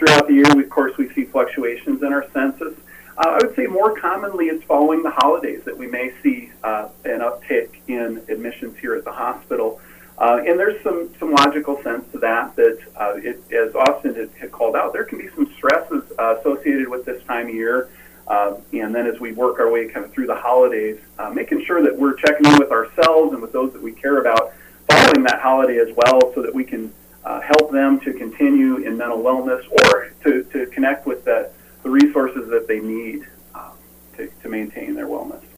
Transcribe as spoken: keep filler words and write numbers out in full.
throughout the year, we, of course, we see fluctuations in our census. Uh, I would say more commonly it's following the holidays that we may see uh, an uptick in admissions here at the hospital. Uh, and there's some, some logical sense to that, that uh, it, as Austin had, had called out, there can be some stresses uh, associated with this time of year. Uh, and then as we work our way kind of through the holidays, uh, making sure that we're checking in with ourselves and with those that we care about following that holiday as well, so that we can uh, help them to continue in mental wellness or to, to connect with the, the resources that they need uh, to, to maintain their wellness.